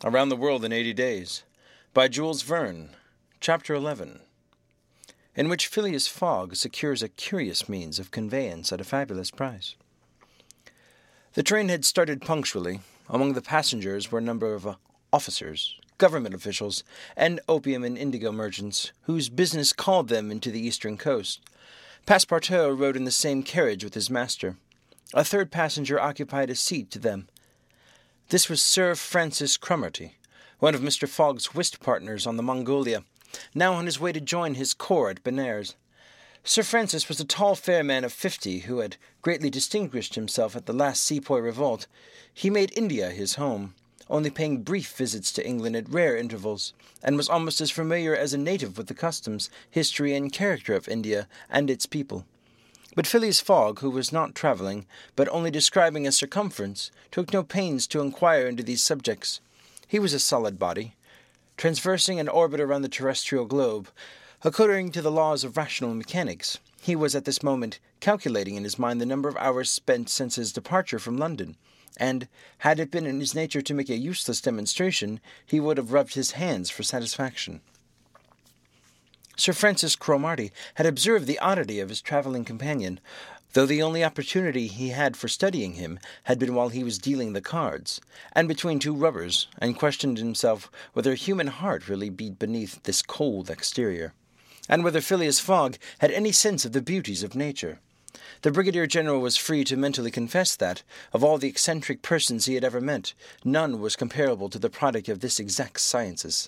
Around the World in 80 Days, by Jules Verne, Chapter 11, in which Phileas Fogg secures a curious means of conveyance at a fabulous price. The train had started punctually. Among the passengers were a number of officers, government officials, and opium and indigo merchants, whose business called them into the eastern coast. Passepartout rode in the same carriage with his master. A third passenger occupied a seat to them. This was Sir Francis Cromarty, one of Mr. Fogg's whist partners on the Mongolia, now on his way to join his corps at Benares. Sir Francis was a tall, fair man of 50 who had greatly distinguished himself at the last Sepoy revolt. He made India his home, only paying brief visits to England at rare intervals, and was almost as familiar as a native with the customs, history, and character of India and its people. But Phileas Fogg, who was not travelling, but only describing a circumference, took no pains to inquire into these subjects. He was a solid body, traversing an orbit around the terrestrial globe. According to the laws of rational mechanics, he was at this moment calculating in his mind the number of hours spent since his departure from London, and, had it been in his nature to make a useless demonstration, he would have rubbed his hands for satisfaction. Sir Francis Cromarty had observed the oddity of his travelling companion, though the only opportunity he had for studying him had been while he was dealing the cards, and between two rubbers, and questioned himself whether a human heart really beat beneath this cold exterior, and whether Phileas Fogg had any sense of the beauties of nature. The Brigadier General was free to mentally confess that, of all the eccentric persons he had ever met, none was comparable to the product of this exact sciences.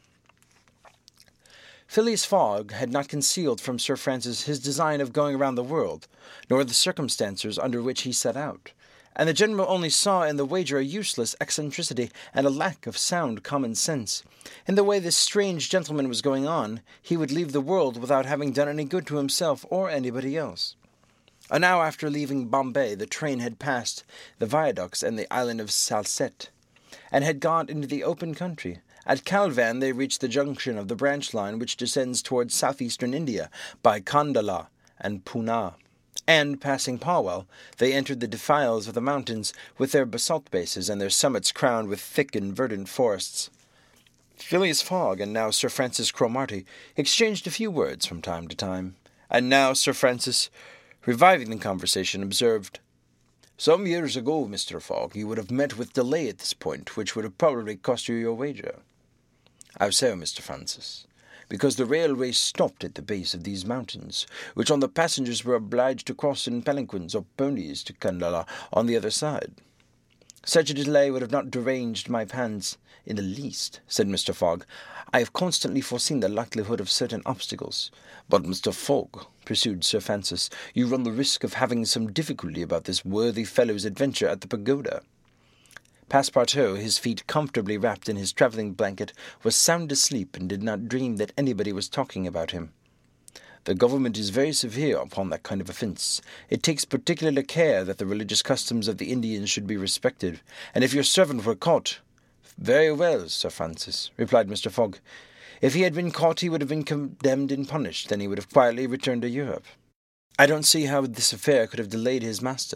Phileas Fogg had not concealed from Sir Francis his design of going around the world, nor the circumstances under which he set out, and the General only saw in the wager a useless eccentricity and a lack of sound common sense. In the way this strange gentleman was going on, he would leave the world without having done any good to himself or anybody else. An hour after leaving Bombay, the train had passed the viaducts and the island of Salsette, and had gone into the open country. At Calvan they reached the junction of the branch line which descends towards southeastern India by Kandala and Poona, and, passing Palwal, they entered the defiles of the mountains with their basalt bases and their summits crowned with thick and verdant forests. Phileas Fogg and now Sir Francis Cromarty exchanged a few words from time to time, and now Sir Francis, reviving the conversation, observed, "Some years ago, Mr. Fogg, you would have met with delay at this point, which would have probably cost you your wager." "How so, Mr. Francis?" "Because the railway stopped at the base of these mountains, which all the passengers were obliged to cross in palanquins or ponies to Kandala on the other side." "Such a delay would have not deranged my plans in the least," said Mr. Fogg. "I have constantly foreseen the likelihood of certain obstacles." "But, Mr. Fogg," pursued Sir Francis, "you run the risk of having some difficulty about this worthy fellow's adventure at the pagoda." Passepartout, his feet comfortably wrapped in his travelling blanket, was sound asleep and did not dream that anybody was talking about him. "The government is very severe upon that kind of offence. It takes particular care that the religious customs of the Indians should be respected, and if your servant were caught—" "Very well, Sir Francis," replied Mr. Fogg. "If he had been caught, he would have been condemned and punished, then he would have quietly returned to Europe. I don't see how this affair could have delayed his master."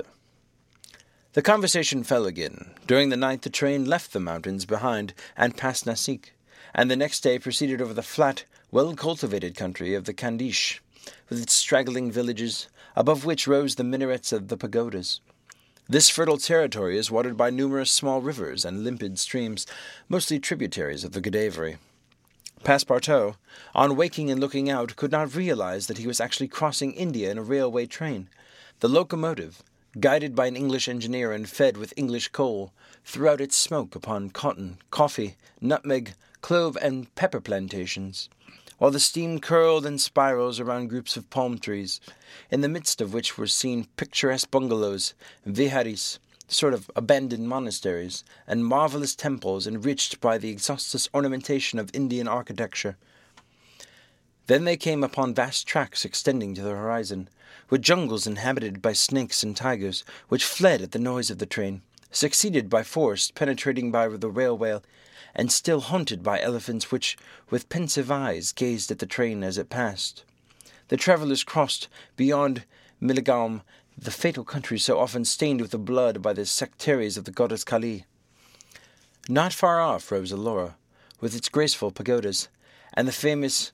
The conversation fell again. During the night the train left the mountains behind and passed Nasik, and the next day proceeded over the flat, well-cultivated country of the Khandish, with its straggling villages, above which rose the minarets of the pagodas. This fertile territory is watered by numerous small rivers and limpid streams, mostly tributaries of the Godavari. Passepartout, on waking and looking out, could not realize that he was actually crossing India in a railway train. The locomotive, guided by an English engineer and fed with English coal, threw out its smoke upon cotton, coffee, nutmeg, clove, and pepper plantations, while the steam curled in spirals around groups of palm trees, in the midst of which were seen picturesque bungalows, viharis, sort of abandoned monasteries, and marvellous temples enriched by the exhaustless ornamentation of Indian architecture. Then they came upon vast tracts extending to the horizon, with jungles inhabited by snakes and tigers, which fled at the noise of the train, succeeded by forests penetrating by the railway, and still haunted by elephants which, with pensive eyes, gazed at the train as it passed. The travellers crossed, beyond Milligam, the fatal country so often stained with the blood by the sectaries of the goddess Kali. Not far off rose Ellora, with its graceful pagodas, and the famous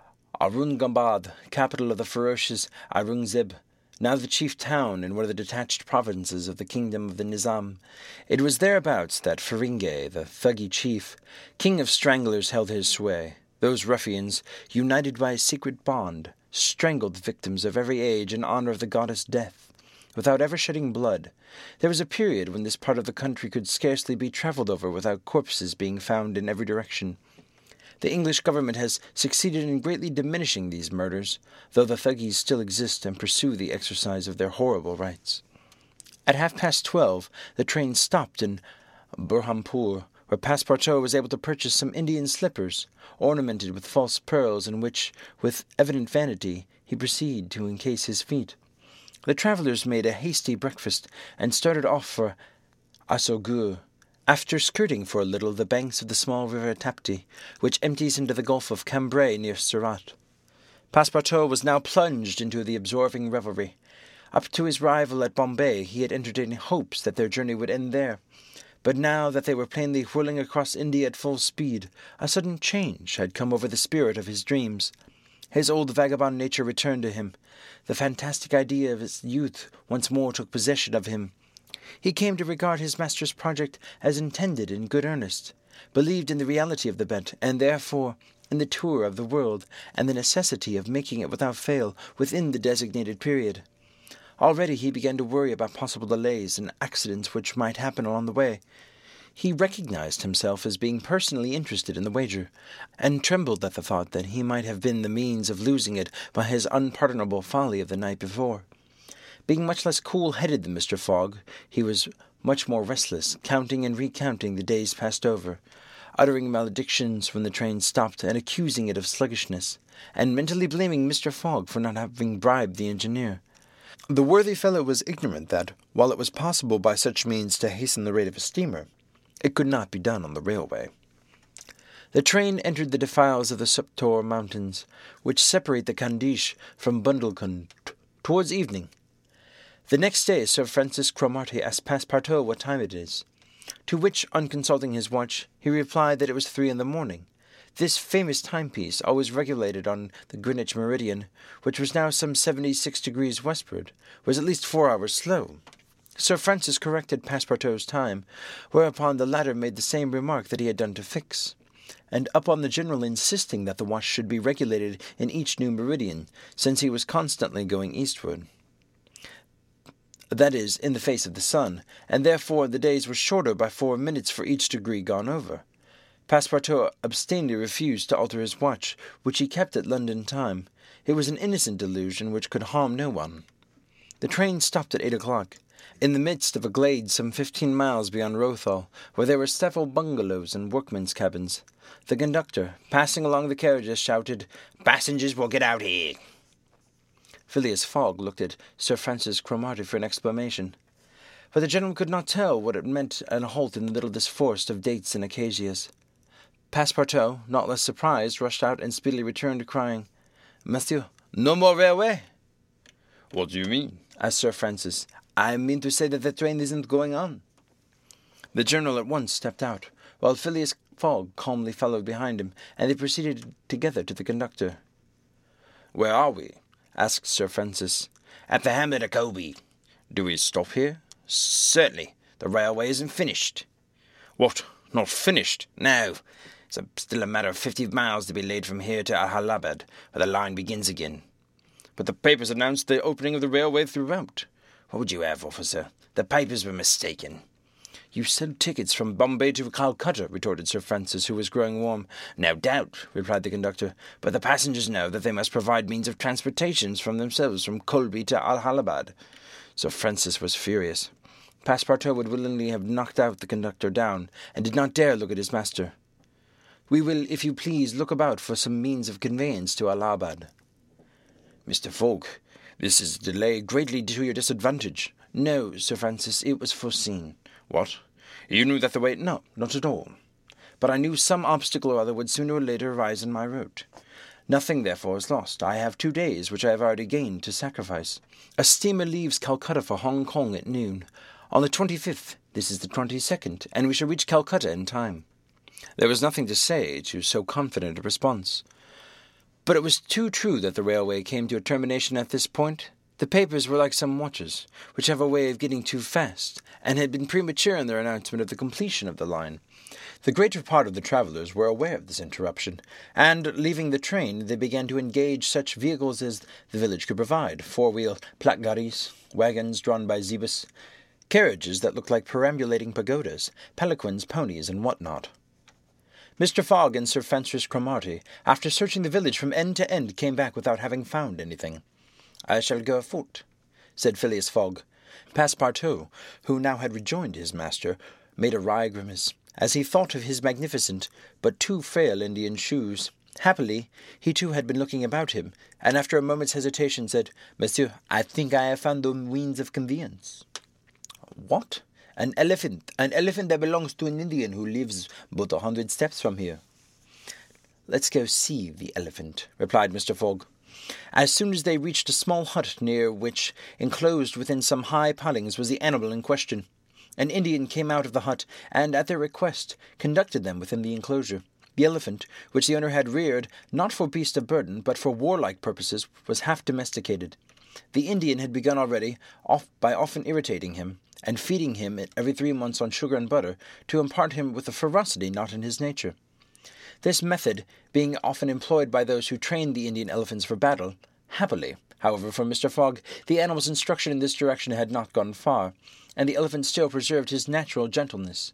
Aurungabad, capital of the ferocious Aurangzeb, now the chief town in one of the detached provinces of the kingdom of the Nizam. It was thereabouts that Feringhee, the thuggy chief, king of stranglers, held his sway. Those ruffians, united by a secret bond, strangled victims of every age in honor of the goddess Death, without ever shedding blood. There was a period when this part of the country could scarcely be travelled over without corpses being found in every direction. The English government has succeeded in greatly diminishing these murders, though the Thuggees still exist and pursue the exercise of their horrible rights. At 12:30, the train stopped in Burhanpur, where Passepartout was able to purchase some Indian slippers, ornamented with false pearls, in which, with evident vanity, he proceeded to encase his feet. The travellers made a hasty breakfast and started off for Asaugur, after skirting for a little the banks of the small river Tapti, which empties into the Gulf of Cambrai near Surat. Passepartout was now plunged into the absorbing revelry. Up to his arrival at Bombay he had entertained hopes that their journey would end there, but now that they were plainly whirling across India at full speed, a sudden change had come over the spirit of his dreams. His old vagabond nature returned to him. The fantastic idea of his youth once more took possession of him. He came to regard his master's project as intended in good earnest, believed in the reality of the bet, and therefore in the tour of the world, and the necessity of making it without fail within the designated period. Already he began to worry about possible delays and accidents which might happen along the way. He recognized himself as being personally interested in the wager, and trembled at the thought that he might have been the means of losing it by his unpardonable folly of the night before. Being much less cool-headed than Mr. Fogg, he was much more restless, counting and recounting the days passed over, uttering maledictions when the train stopped and accusing it of sluggishness, and mentally blaming Mr. Fogg for not having bribed the engineer. The worthy fellow was ignorant that, while it was possible by such means to hasten the rate of a steamer, it could not be done on the railway. The train entered the defiles of the Suptor Mountains, which separate the Khandish from Bundelkund, towards evening. The next day Sir Francis Cromarty asked Passepartout what time it is, to which, on consulting his watch, he replied that it was 3 a.m. This famous timepiece, always regulated on the Greenwich meridian, which was now some 76 degrees westward, was at least 4 hours slow. Sir Francis corrected Passepartout's time, whereupon the latter made the same remark that he had done to Fix, and upon the general insisting that the watch should be regulated in each new meridian, since he was constantly going eastward. That is, in the face of the sun, and therefore the days were shorter by 4 minutes for each degree gone over. Passepartout obstinately refused to alter his watch, which he kept at London time. It was an innocent delusion which could harm no one. The train stopped at 8 o'clock, in the midst of a glade some 15 miles beyond Rothal, where there were several bungalows and workmen's cabins. The conductor, passing along the carriages, shouted, "Passengers will get out here!" Phileas Fogg looked at Sir Francis Cromarty for an explanation, but the general could not tell what it meant and a halt in the middle of this forest of dates and acacias. Passepartout, not less surprised, rushed out and speedily returned, crying, "Monsieur, no more railway?" "What do you mean?" asked Sir Francis. "I mean to say that the train isn't going on." The general at once stepped out, while Phileas Fogg calmly followed behind him, and they proceeded together to the conductor. "Where are we?" asked Sir Francis. "At the hamlet of Kobe." "Do we stop here?" "Certainly. The railway isn't finished." "What? Not finished?" "No. It's still a matter of 50 miles to be laid from here to Allahabad, where the line begins again." "But the papers announced the opening of the railway throughout." "What would you have, officer? The papers were mistaken." "You sell tickets from Bombay to Calcutta," retorted Sir Francis, who was growing warm. "No doubt," replied the conductor, "but the passengers know that they must provide means of transportation from themselves from Colby to Allahabad." Sir Francis was furious. Passepartout would willingly have knocked out the conductor down, and did not dare look at his master. "We will, if you please, look about for some means of conveyance to Allahabad." "Mr. Fogg, this is a delay greatly to your disadvantage." "No, Sir Francis, it was foreseen." "What? You knew that the way—" "No, not at all. But I knew some obstacle or other would sooner or later arise in my route. Nothing, therefore, is lost. I have 2 days, which I have already gained, to sacrifice. A steamer leaves Calcutta for Hong Kong at noon. On the 25th, This is the 22nd, and we shall reach Calcutta in time." There was nothing to say to so confident a response. But it was too true that the railway came to a termination at this point. The papers were like some watches, which have a way of getting too fast, and had been premature in their announcement of the completion of the line. The greater part of the travellers were aware of this interruption, and, leaving the train, they began to engage such vehicles as the village could provide, four-wheel plak-garis, wagons drawn by zebus, carriages that looked like perambulating pagodas, palanquins, ponies, and what not. Mr. Fogg and Sir Francis Cromarty, after searching the village from end to end, came back without having found anything. "I shall go afoot," said Phileas Fogg. Passepartout, who now had rejoined his master, made a wry grimace, as he thought of his magnificent but too frail Indian shoes. Happily, he too had been looking about him, and after a moment's hesitation said, "Monsieur, I think I have found the means of conveyance." "What?" An elephant that belongs to an Indian who lives but 100 steps from here." "Let's go see the elephant," replied Mr. Fogg. As soon as they reached a small hut near which, enclosed within some high palings, was the animal in question, an Indian came out of the hut, and, at their request, conducted them within the enclosure. The elephant, which the owner had reared, not for beast of burden, but for warlike purposes, was half domesticated. The Indian had begun already, by often irritating him, and feeding him every 3 months on sugar and butter, to impart him with a ferocity not in his nature. This method being often employed by those who trained the Indian elephants for battle, happily, however, for Mr. Fogg, the animal's instruction in this direction had not gone far, and the elephant still preserved his natural gentleness.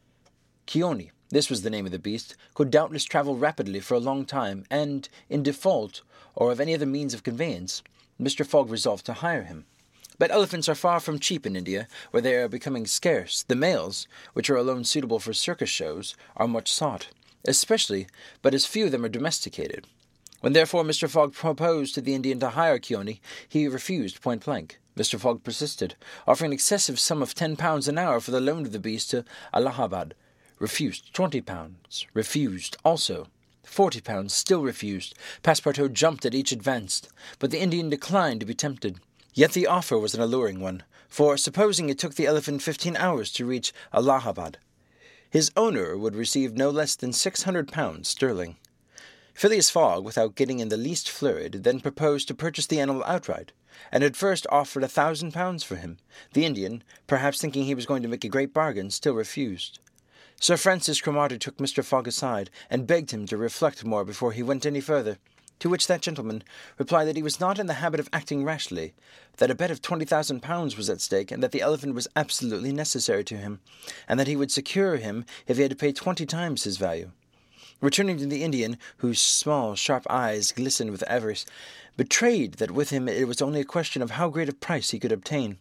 Kioni, this was the name of the beast, could doubtless travel rapidly for a long time, and, in default, or of any other means of conveyance, Mr. Fogg resolved to hire him. But elephants are far from cheap in India, where they are becoming scarce. The males, which are alone suitable for circus shows, are much sought, especially, but as few of them are domesticated. When therefore Mr. Fogg proposed to the Indian to hire Kioni, he refused point blank. Mr. Fogg persisted, offering an excessive sum of £10 an hour for the loan of the beast to Allahabad. Refused. £20. Refused. Also. £40. Still refused. Passepartout jumped at each advanced, but the Indian declined to be tempted. Yet the offer was an alluring one, for supposing it took the elephant 15 hours to reach Allahabad, his owner would receive no less than £600 sterling. Phileas Fogg, without getting in the least flurried, then proposed to purchase the animal outright, and had first offered £1,000 for him. The Indian, perhaps thinking he was going to make a great bargain, still refused. Sir Francis Cromarty took Mr. Fogg aside, and begged him to reflect more before he went any further, to which that gentleman replied that he was not in the habit of acting rashly, that a bet of £20,000 was at stake, and that the elephant was absolutely necessary to him, and that he would secure him if he had to pay 20 times his value. Returning to the Indian, whose small, sharp eyes glistened with avarice, betrayed that with him it was only a question of how great a price he could obtain.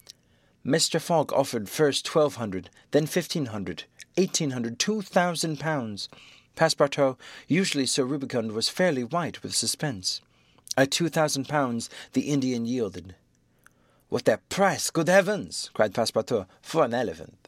Mr. Fogg offered first £1,200, then £1,500, £1,800, £2,000. Passepartout, usually so rubicund, was fairly white with suspense. At £2,000 the Indian yielded. "What a price, good heavens!" cried Passepartout, "for an elephant!"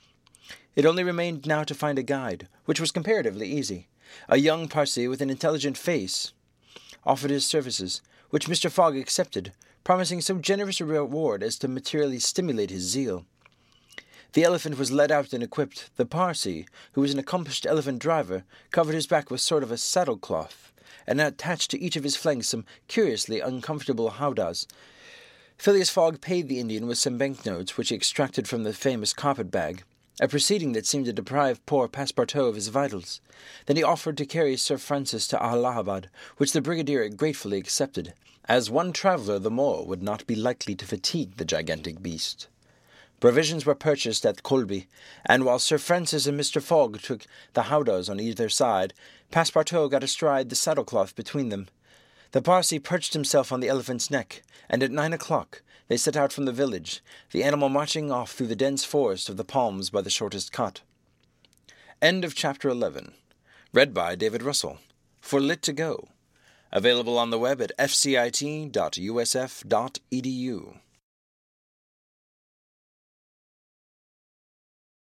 It only remained now to find a guide, which was comparatively easy. A young Parsee with an intelligent face offered his services, which Mr. Fogg accepted, promising so generous a reward as to materially stimulate his zeal. The elephant was led out and equipped. The Parsee, who was an accomplished elephant driver, covered his back with sort of a saddle-cloth, and attached to each of his flanks some curiously uncomfortable howdahs. Phileas Fogg paid the Indian with some banknotes which he extracted from the famous carpet-bag, a proceeding that seemed to deprive poor Passepartout of his vitals. Then he offered to carry Sir Francis to Allahabad, which the brigadier gratefully accepted, as one traveller the more would not be likely to fatigue the gigantic beast. Provisions were purchased at Colby, and while Sir Francis and Mr. Fogg took the howdahs on either side, Passepartout got astride the saddle-cloth between them. The Parsee perched himself on the elephant's neck, and at 9 o'clock they set out from the village, the animal marching off through the dense forest of the palms by the shortest cut. End of Chapter 11. Read by David Russell. For Lit to Go. Available on the web at fcit.usf.edu.